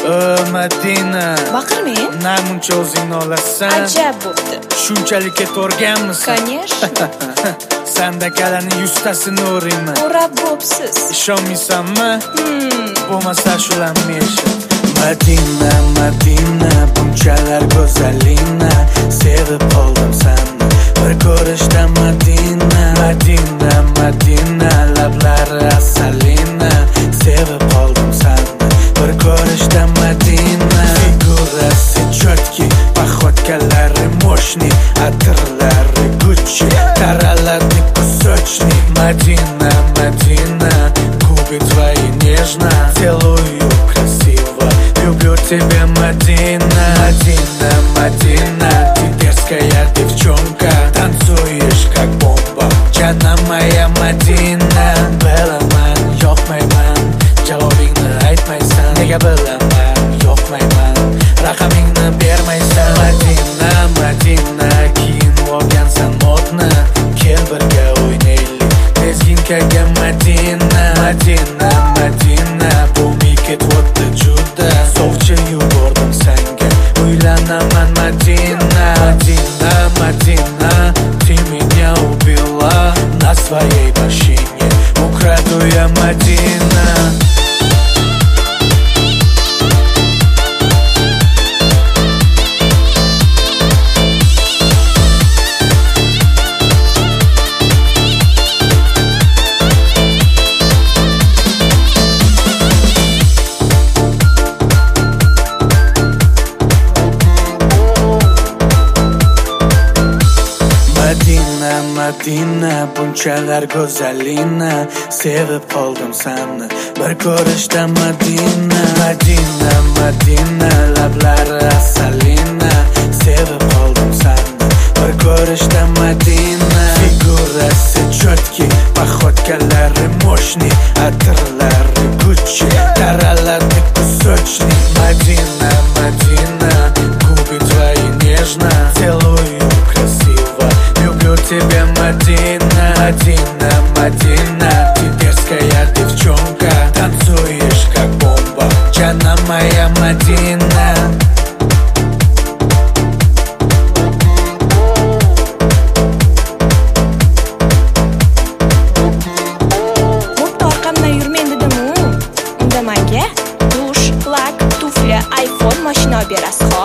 Madina, baqirmang. namuncha o'zingni olasan. Ajab bo'pti. Shunchalik ketorganmisan? Конечно. Sanda kalani 100 tasini o'rayman. O'rab bo'psiz. Ishonmaysanmi? Bo'lmasa shularni eshit. Madina, Madina, bunchalar go'zalina, sevib qoldim seni bir ko'rishda. Madina, Madina, Madina, lablari asalina, sevib qoldim seni bir ko'rishda. Madina, figurasi chotki, paxotkalari moshni, atirlari Gucci, taraladi кусочни. Madina, Madina, губы твои нежно, целую красиво, люблю тебя, Madina. Madina, Madina, ты дерзкая девчонка, танцуешь как бомба, jana моя Madina. Bilaman, yoqmayman, javobingni aytmaysan, nega bilaman, yoqmayman, raqamingni bermaysan. Madina, Madina, kiyinib olgansan modni, kel birga o'ynaylik tezginkaga. Madina, Madina, Madina, bu ketvotti juda, sovchi yubordim senga, uylanaman. Madina, Madina, Madina, ты меня убила на своей машине, украду я, Madina. Madina, Madina, bunchalar go'zalina, sevib qoldim seni bir ko'rishda. Madina, Madina, Madina, lablari asalina, sevib qoldim seni bir ko'rishda. Madina, figurasi chotki, paxotkalari moshni, atirlari Gucci, taraladi кусочни. Madina, Madina, губы твои нежно, целую красиво, люблю тебя, Madina. Madina, Madina, ты дерзкая девчонка, танцуешь как бомба, jana моя Madina. Bo'pti, orqamdan yurmang dedim-u. Unda menga dush, lak, tufli, iPhone, mashina olib berasiz.